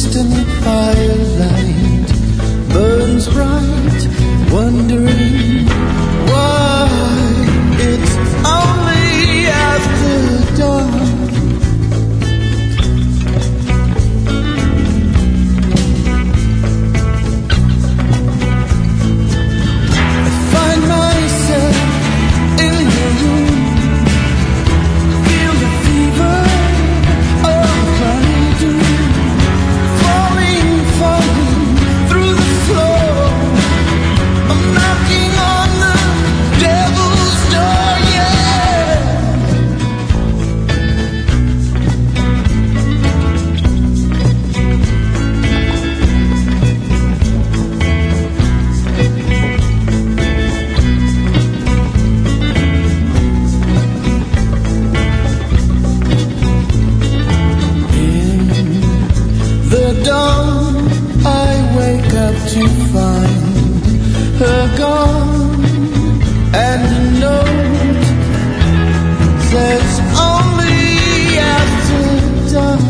distant firelight burns bright, wondering why it's only after dawn. I find myself in the room, feel the fever of my doom, falling through the floor. I'm knocking on the devil's door, yeah. In the dawn, I wake up to find her gone, and a note says only after dark.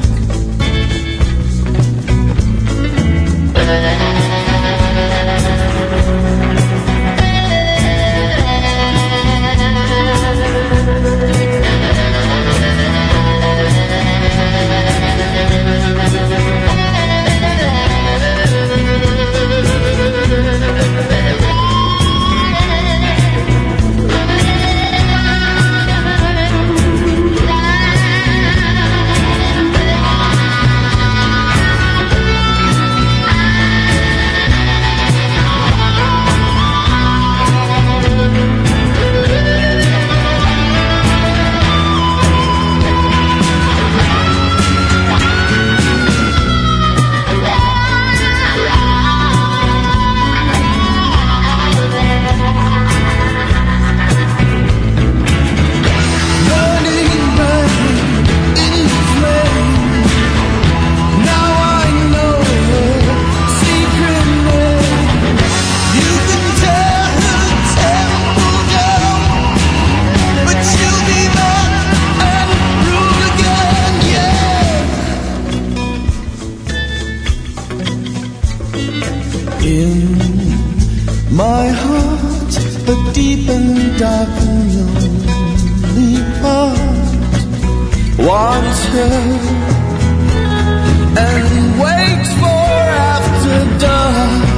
In my heart, a deep and dark and lonely part wants her and waits for after dark.